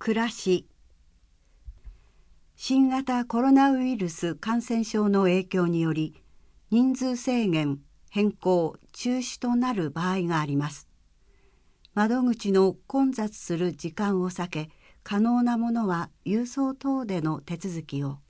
暮らし。新型コロナウイルス感染症の影響により人数制限、変更、中止となる場合があります。窓口の混雑する時間を避け、可能なものは郵送等での手続きを。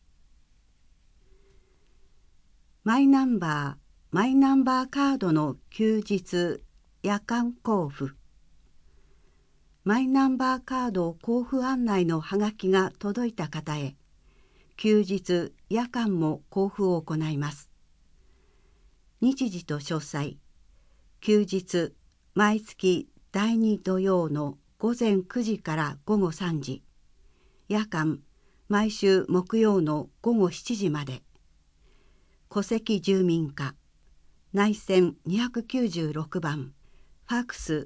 マイナンバーカードの休日、夜間交付。マイナンバーカード交付案内のはがきが届いた方へ、休日・夜間も交付を行います。日時と詳細。休日、毎月第2土曜の午前9時から午後3時。夜間、毎週木曜の午後7時まで。戸籍住民課、内線296番、ファクス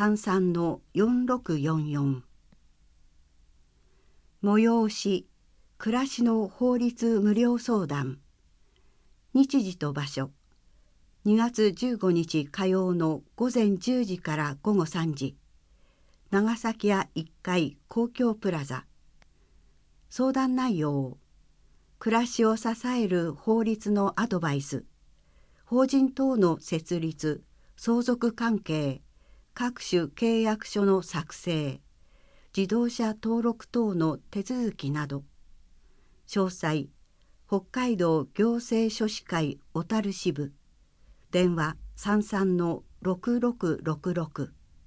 33-4644。催し、暮らしの法律無料相談。日時と場所。2月15日火曜の午前10時から午後3時。長崎屋1階公共プラザ。相談内容。暮らしを支える法律のアドバイス。法人等の設立、相続関係、各種契約書の作成、自動車登録等の手続きなど。詳細、北海道行政書士会小樽支部。電話33-6666。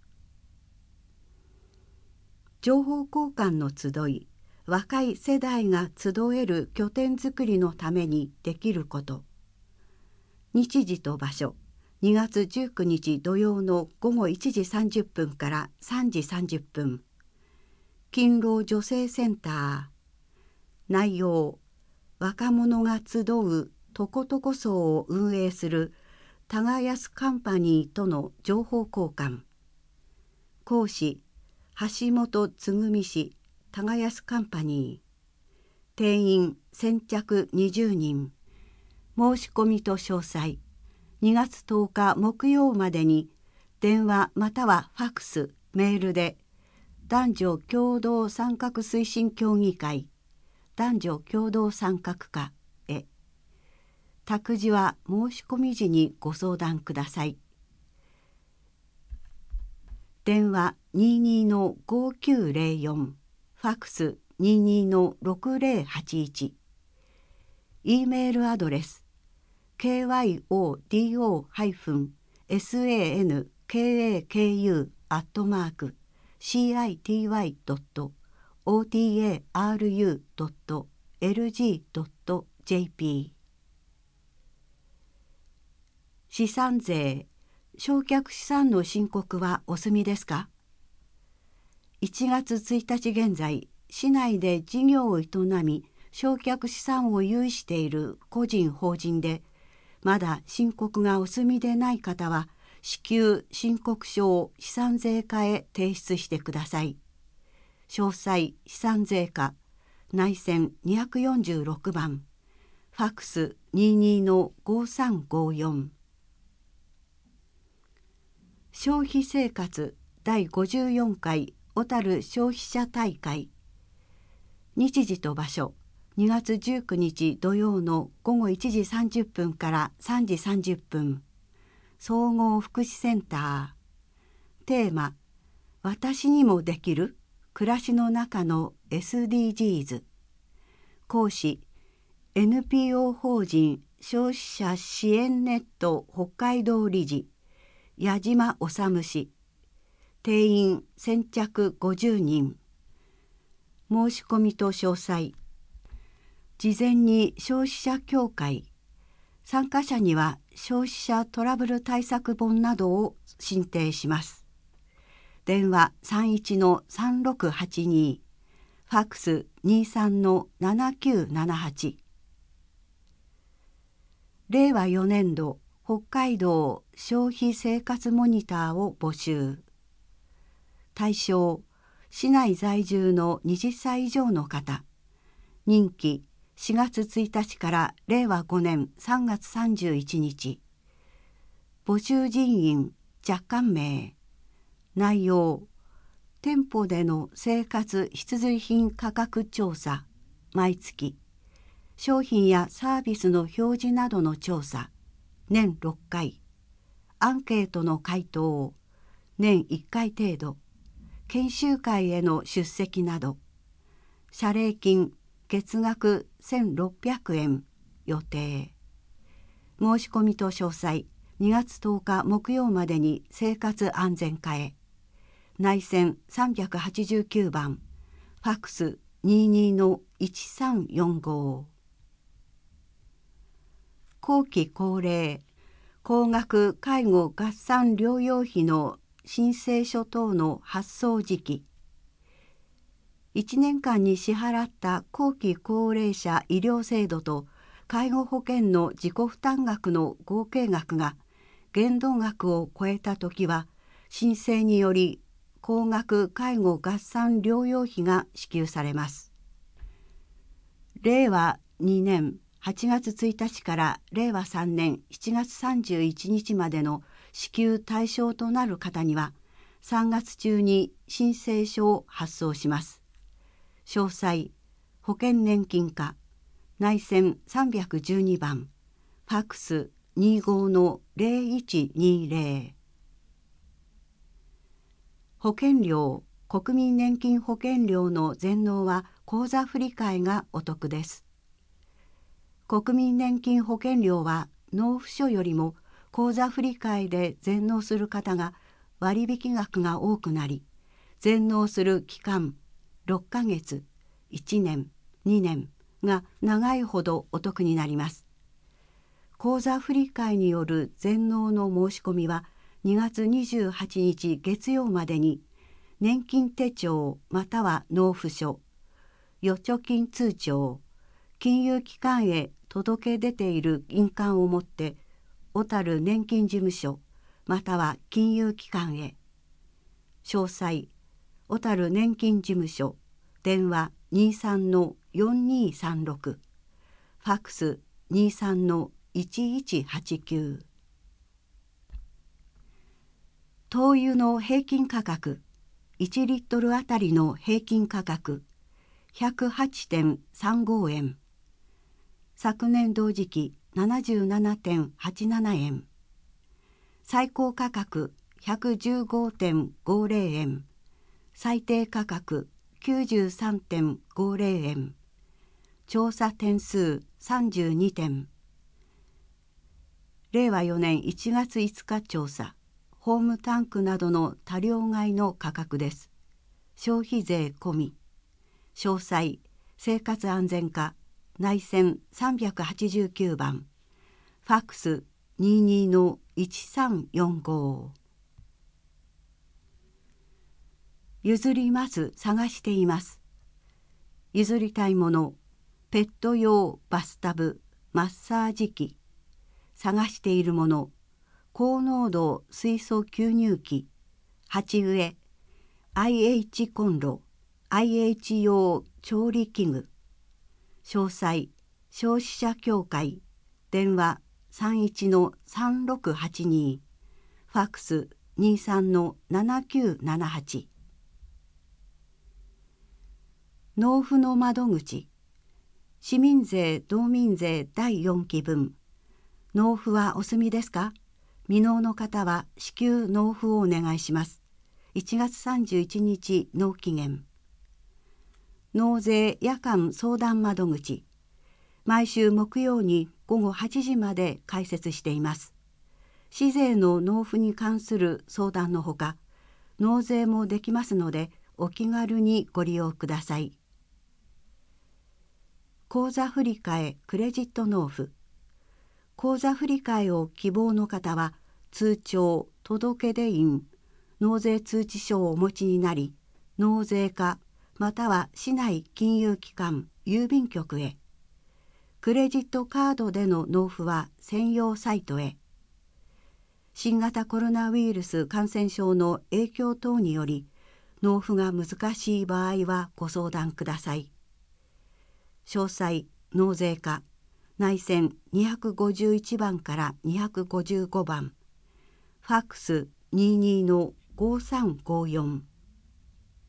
情報交換の集い、若い世代が集える拠点づくりのためにできること。日時と場所。2月19日土曜の午後1時30分から3時30分。勤労女性センター。内容。若者が集うとことこ層を運営する耕すカンパニーとの情報交換。講師。橋本つぐみ氏耕すカンパニー。定員先着20人。申し込みと詳細。2月10日木曜までに電話またはファクス、メールで男女共同参画推進協議会男女共同参画課へ。託児は申し込み時にご相談ください。電話22-5904、ファクス22-6081。E メールアドレスkyodosankaku.otaru.lg.jp。 資産税、償却資産の申告はお済みですか？ 1 月1日現在、市内で事業を営み、償却資産を有している個人法人で、まだ申告がお済みでない方は、至急申告書を資産税課へ提出してください。詳細、資産税課、内線246番、ファクス22-5354。消費生活第54回小樽消費者大会。日時と場所。2月19日土曜の午後1時30分から3時30分。総合福祉センター。テーマ、私にもできる暮らしの中の SDGs。講師、NPO 法人消費者支援ネット北海道理事、矢島治氏。定員先着50人。申し込みと詳細。事前に消費者協会。参加者には消費者トラブル対策本などを進呈します。電話31-3682。ファクス23-7978。令和4年度北海道消費生活モニターを募集。対象、市内在住の20歳以上の方。任期4月1日から令和5年3月31日。募集人員若干名。内容、 店舗での生活必需品価格調査、毎月、商品やサービスの表示などの調査、年6回、アンケートの回答を年1回程度、研修会への出席など、謝礼金月額1600円予定。申し込みと詳細、2月10日木曜までに生活安全課へ。内線389番、ファックス 22-1345。後期高齢、高額介護合算療養費の申請書等の発送時期。1年間に支払った後期高齢者医療制度と介護保険の自己負担額の合計額が限度額を超えたときは、申請により高額介護合算療養費が支給されます。令和2年8月1日から令和3年7月31日までの支給対象となる方には、3月中に申請書を発送します。詳細、保険年金課、内線312番、ファックス 25-0120。保険料、国民年金保険料の全納は口座振替がお得です。国民年金保険料は納付書よりも口座振替で全納する方が割引額が多くなり、全納する期間6ヶ月、1年、2年が長いほどお得になります。口座振替による全納の申し込みは2月28日月曜までに、年金手帳または納付書、預貯金通帳、金融機関へ届け出ている印鑑を持って小樽年金事務所または金融機関へ。詳細、小樽年金事務所、電話 23-4236、ファックス 23-1189。灯油の平均価格、1リットルあたりの平均価格 108.35 円。昨年同時期 77.87 円。最高価格 115.50 円。最低価格 93.50 円。調査点数32点。令和4年1月5日調査。ホームタンクなどの多量買いの価格です。消費税込み。詳細、生活安全課、内線389番、ファックス 22-1345。譲ります、探しています。譲りたいもの、ペット用バスタブ、マッサージ機。探しているもの、高濃度水素吸入器、鉢植え、IH コンロ、IH 用調理器具。詳細、消費者協会、電話 31-3682、ファックス 23-7978。納付の窓口、市民税・道民税第4期分。納付はお済みですか？未納の方は至急納付をお願いします。1月31日納期限。納税夜間相談窓口。毎週木曜に午後8時まで開設しています。市税の納付に関する相談のほか、納税もできますのでお気軽にご利用ください。口座振替クレジット納付。口座振替を希望の方は、通帳、届出印、納税通知書をお持ちになり、納税課または市内金融機関、郵便局へ。クレジットカードでの納付は専用サイトへ。新型コロナウイルス感染症の影響等により、納付が難しい場合はご相談ください。詳細、納税課。内線251番から255番、ファックス 22-5354。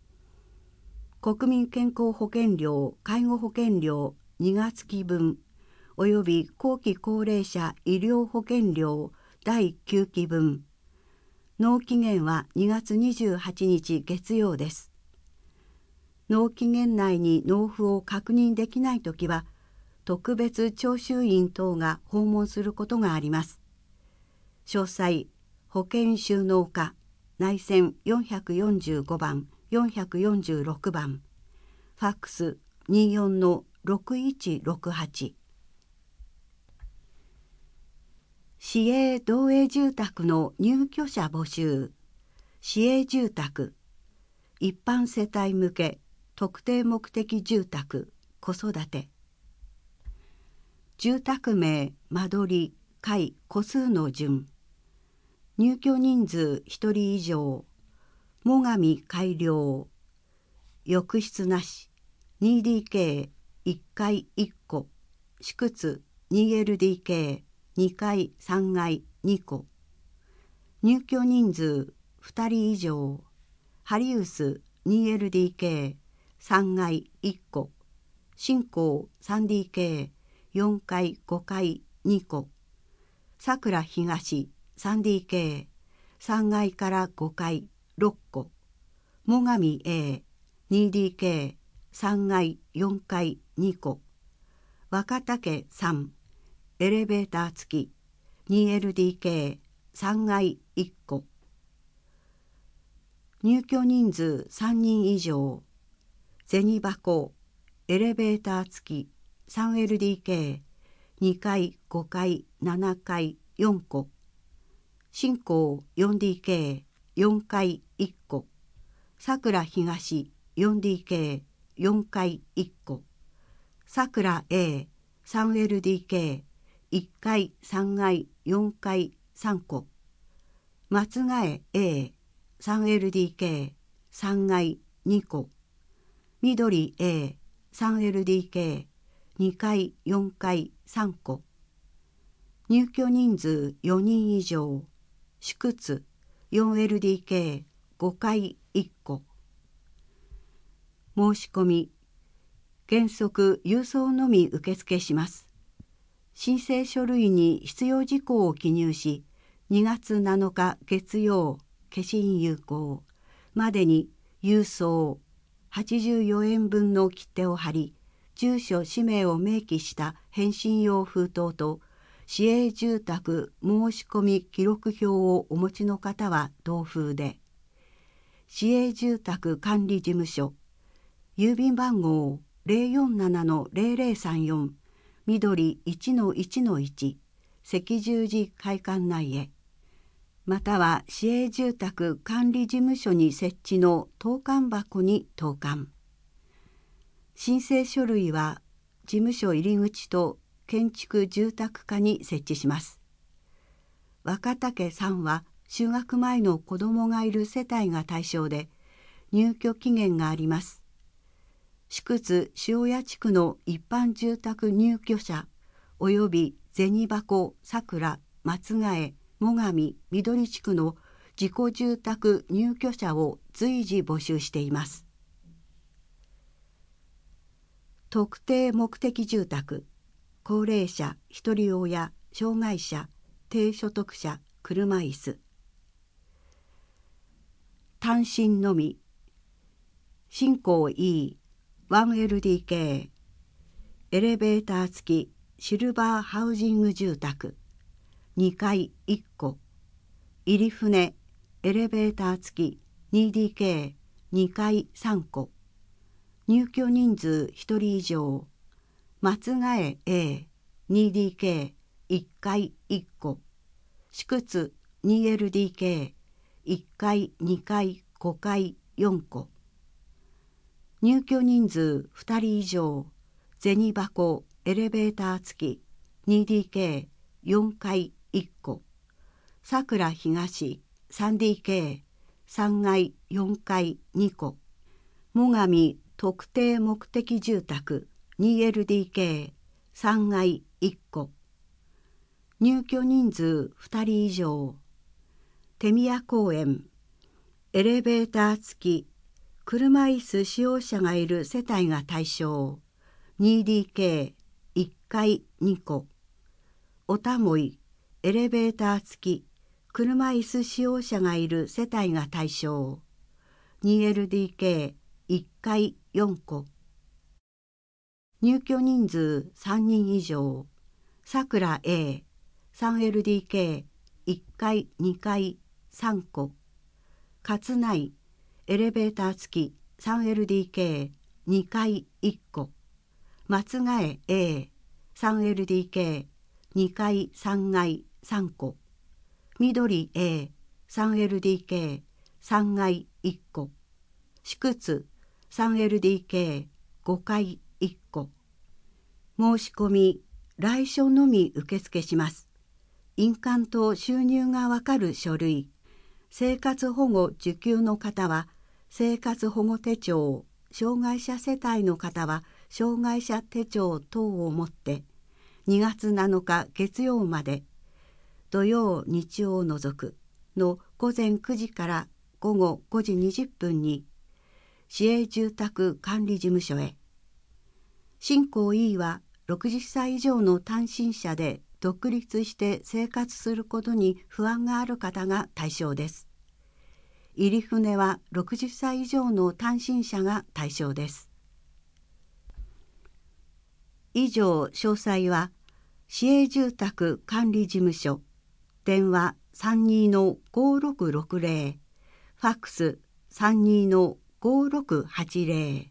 国民健康保険料、介護保険料2月期分および後期高齢者医療保険料第9期分。納期限は2月28日月曜です。納期限内に納付を確認できないときは、特別徴収員等が訪問することがあります。詳細、保険収納課、内線445番、446番、ファックス24-6168。市営同営住宅の入居者募集。市営住宅、一般世帯向け特定目的住宅、子育て。住宅名、間取り、階、戸数の順。入居人数1人以上。最上改良。浴室なし。2DK、1階1戸。私屈 2LDK、2階3階2戸。入居人数2人以上。ハリウス 2LDK、3階1戸。新興 3DK、4階5階2戸。桜東 3DK、3階から5階6戸。最上 A、2DK、3階4階2戸。若竹3、エレベーター付き 2LDK、3階1戸。入居人数3人以上。銭箱、エレベーター付き 3LDK、2階5階7階4戸。新興 4DK、4階1戸。桜東 4DK、4階1戸。桜 A、3LDK、1階3階4階3戸。松ヶ江 A、3LDK、3階2戸。緑 A、3LDK、2階4階3戸。入居人数4人以上。私屈 4LDK、5階1戸。申し込み。原則郵送のみ受付します。申請書類に必要事項を記入し、2月7日月曜、消印有効までに郵送84円分の切手を貼り、住所氏名を明記した返信用封筒と市営住宅申し込み記録表をお持ちの方は同封で。市営住宅管理事務所、郵便番号 047-0034 緑 1-1-1 赤十字会館内へ。または市営住宅管理事務所に設置の投函箱に投函。申請書類は事務所入り口と建築住宅課に設置します。若竹さんは就学前の子どもがいる世帯が対象で入居期限があります。私屈塩谷地区の一般住宅入居者および銭箱、桜、松ヶ江、最上、緑地区の自己住宅入居者を随時募集しています。特定目的住宅、高齢者、ひとり親、障害者、低所得者、車椅子。単身のみ。新興 E、1LDK、エレベーター付きシルバーハウジング住宅、2階1戸。入船、エレベーター付き 2DK、2階3戸。入居人数1人以上。松ヶ江 A、2DK、1階1戸。私屈 2LDK、1階2階5階4戸。入居人数2人以上。銭箱、エレベーター付き 2DK、4階1戸。桜東 3DK、3階4階2戸。最上特定目的住宅 2LDK、3階1戸。入居人数2人以上。手宮公園、エレベーター付き車椅子使用者がいる世帯が対象。2DK、1階2戸。おたもい、エレベーター付き、車椅子使用者がいる世帯が対象。2LDK、1階4戸。入居人数3人以上。さくら A、3LDK、1階2階3戸。勝内、エレベーター付き 3LDK、2階1戸。松ヶ江 A、3LDK、2階3階3戸。緑 A、3LDK、3階1戸。祝津 3LDK、5階1戸。申し込み、来所のみ受付します。印鑑と収入がわかる書類。生活保護受給の方は生活保護手帳、障害者世帯の方は障害者手帳等を持って2月7日月曜まで、土曜日曜を除くの午前9時から午後5時20分に市営住宅管理事務所へ。新興 E は60歳以上の単身者で独立して生活することに不安がある方が対象です。入船は60歳以上の単身者が対象です。以上詳細は市営住宅管理事務所、電話 32-5660、ファックス 32-5680。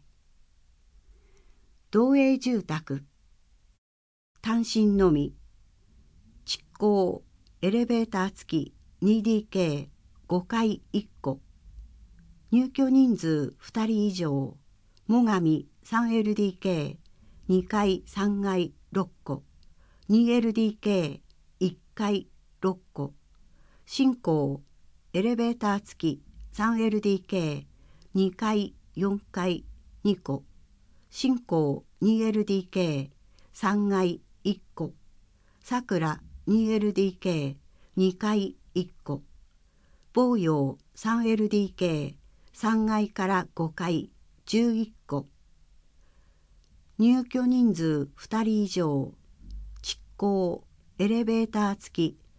同営住宅、単身のみ、築高、エレベーター付き 2DK、5階1戸。入居人数2人以上。最上 3LDK、2階3階6戸。2LDK、1階6戸。新興、エレベーター付き 3LDK、2階4階2戸。新興 2LDK、3階1戸。さくら 2LDK、2階1戸。望洋 3LDK、3階から5階11戸。入居人数2人以上。築高、エレベーター付き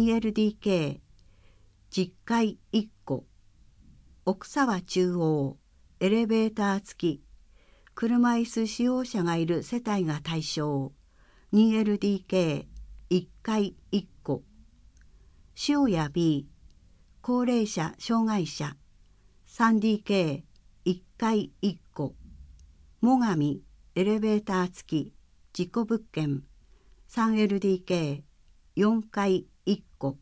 2LDK、10階1戸。奥沢中央、エレベーター付き、車椅子使用者がいる世帯が対象。2LDK、1階1戸。塩谷 B、高齢者障害者 3DK、1階1戸。最上、エレベーター付き、事故物件 3LDK、4階1戸。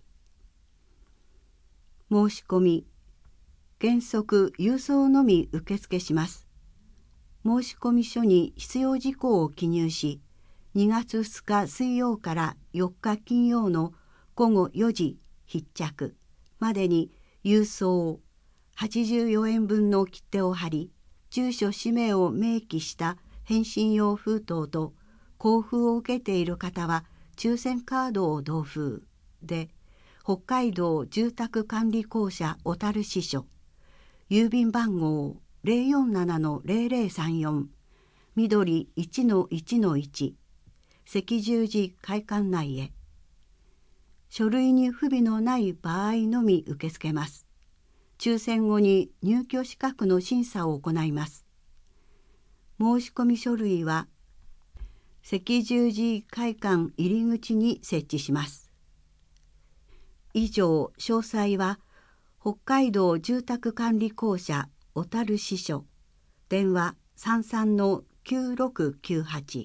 申し込み、原則郵送のみ受付します。申込書に必要事項を記入し、2月2日水曜から4日金曜の午後4時必着までに郵送84円分の切手を貼り、住所氏名を明記した返信用封筒と交付を受けている方は抽選カードを同封で、北海道住宅管理公社小樽支所、郵便番号 047-0034、緑 1-1-1、赤十字会館内へ。書類に不備のない場合のみ受け付けます。抽選後に入居資格の審査を行います。申込書類は赤十字会館入り口に設置します。以上詳細は北海道住宅管理公社小樽支所、電話 33-9698。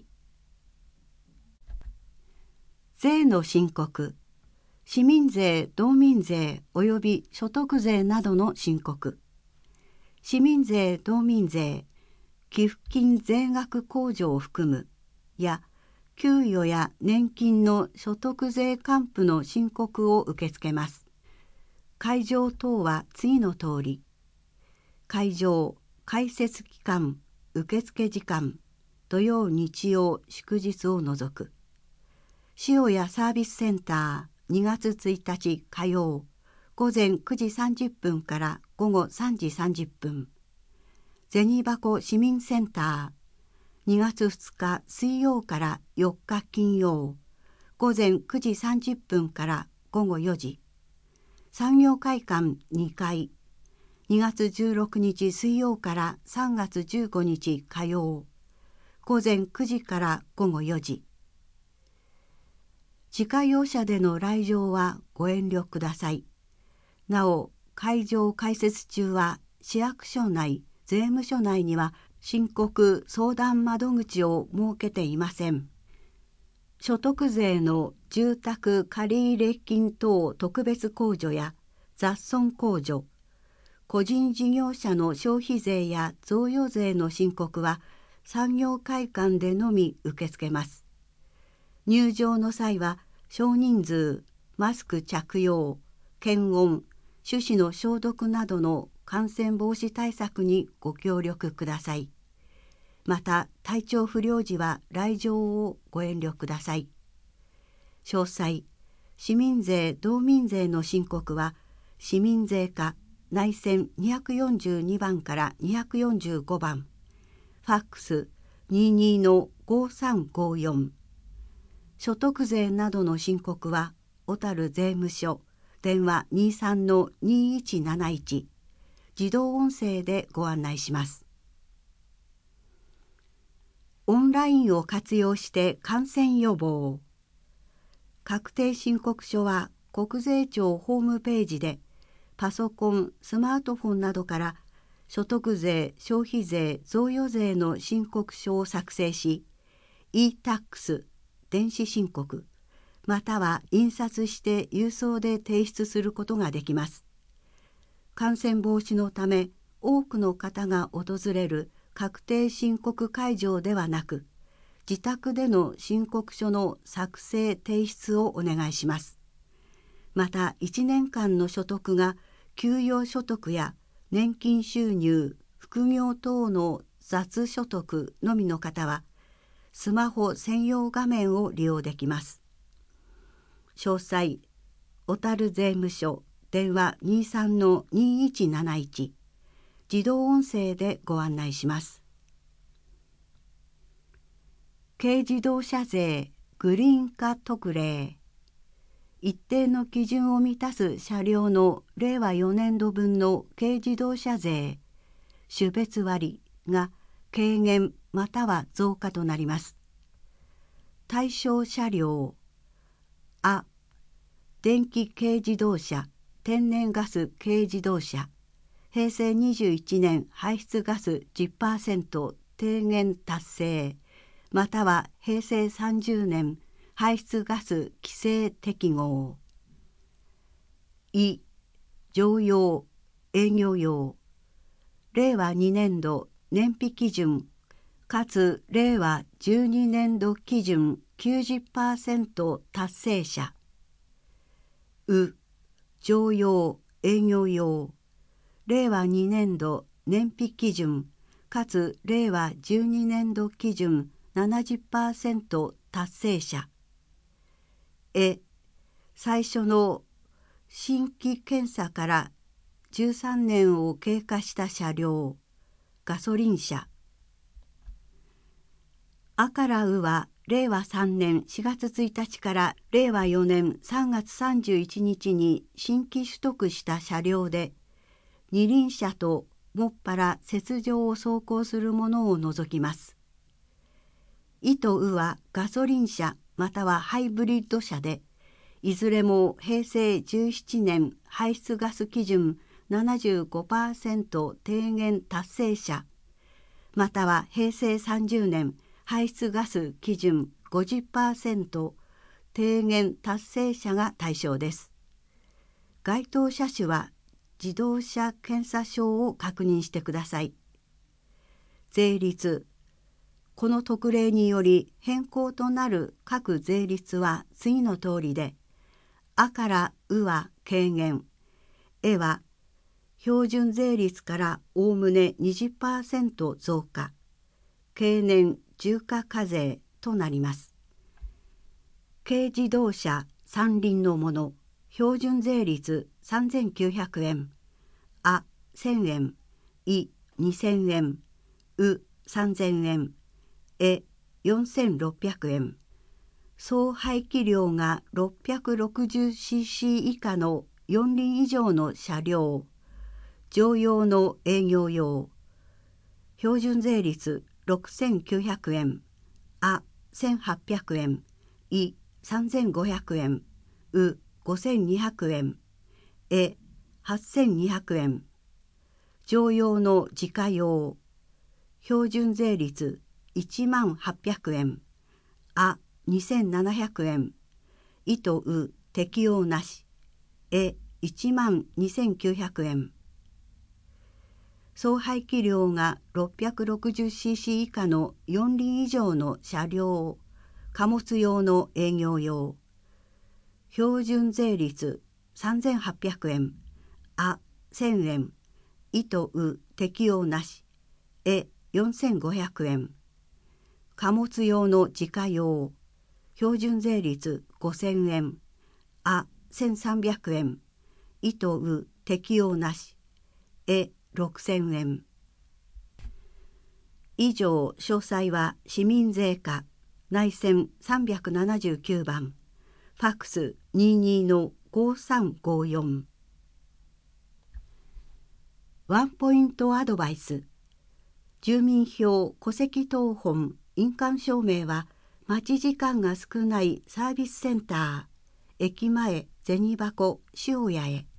税の申告、市民税、道民税及び所得税などの申告、市民税、道民税、寄付金税額控除を含むや給与や年金の所得税還付の申告を受け付けます。会場等は次の通り。会場、開設期間、受付時間、土曜日曜祝日を除く。塩谷サービスセンター2月1日火曜午前9時30分から午後3時30分。 銭箱市民センター、2月2日水曜から4日金曜、午前9時30分から午後4時。産業会館2階、2月16日水曜から3月15日火曜、午前9時から午後4時。自家用車での来場はご遠慮ください。なお、会場開設中は市役所内、税務署内には申告相談窓口を設けていません。所得税の住宅借入金等特別控除や雑損控除、個人事業者の消費税や贈与税の申告は産業会館でのみ受け付けます。入場の際は少人数、マスク着用、検温、手指の消毒などの感染防止対策にご協力ください。また、体調不良時は来場をご遠慮ください。詳細、市民税・道民税の申告は、市民税課内線242番から245番、ファックス 22-5354。所得税などの申告は、小樽税務署、電話 23-2171、自動音声でご案内します。オンラインを活用して感染予防。確定申告書は国税庁ホームページでパソコン、スマートフォンなどから所得税、消費税、贈与税の申告書を作成し、e-tax、電子申告、または印刷して郵送で提出することができます。感染防止のため、多くの方が訪れる確定申告会場ではなく、自宅での申告書の作成・提出をお願いします。また、1年間の所得が給与所得や年金収入、副業等の雑所得のみの方は、スマホ専用画面を利用できます。詳細、小樽税務署、電話 23-2171、自動音声でご案内します。軽自動車税グリーン化特例。一定の基準を満たす車両の令和4年度分の軽自動車税、種別割が軽減または増加となります。対象車両、電気軽自動車、天然ガス軽自動車、平成21年排出ガス 10% 低減達成、または平成30年排出ガス規制適合。乗用、営業用、令和2年度燃費基準、かつ令和12年度基準 90% 達成者。乗用、営業用、令和2年度燃費基準、かつ令和12年度基準 70% 達成者。最初の新規検査から13年を経過した車両、ガソリン車。からは令和3年4月1日から令和4年3月31日に新規取得した車両で、二輪車ともっぱら雪上を走行するものを除きます。とはガソリン車またはハイブリッド車で、いずれも平成17年排出ガス基準 75% 低減達成者、または平成30年排出ガス基準 50% 低減達成者が対象です。該当車種は自動車検査証を確認してください。税率。この特例により変更となる各税率は次の通りで、からは軽減、は標準税率からおおむね 20% 増加、経年重化課税となります。軽自動車三輪のもの、標準税率3900円、1000円、 2000円、う3000円、え4600円。総排気量が 660cc 以下の4輪以上の車両、乗用の営業用。標準税率6900円、あ1800円、い3500円、う5200円、え8200円。乗用の自家用。標準税率10800円、あ2700円、いとう適用なし、え12900円。総排気量が 660cc 以下の4輪以上の車両、貨物用の営業用。標準税率3800円、あ1000円、いとう適用なし、え4500円。貨物用の自家用。標準税率5000円、あ1300円、いとう適用なし、え6000円。以上詳細は市民税課内線379番、ファックス 22-5354。ワンポイントアドバイス。住民票戸籍謄本印鑑証明は待ち時間が少ないサービスセンター、駅前銭箱塩屋へ。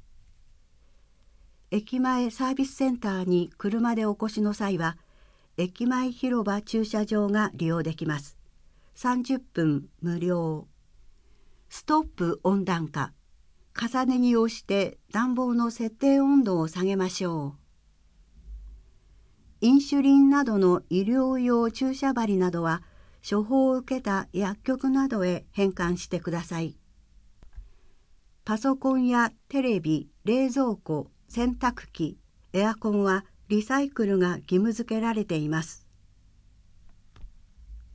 駅前サービスセンターに車でお越しの際は、駅前広場駐車場が利用できます。30分無料。ストップ温暖化。重ね着をして暖房の設定温度を下げましょう。インシュリンなどの医療用注射針などは処方を受けた薬局などへ返還してください。パソコンやテレビ、冷蔵庫、洗濯機、エアコンはリサイクルが義務付けられています。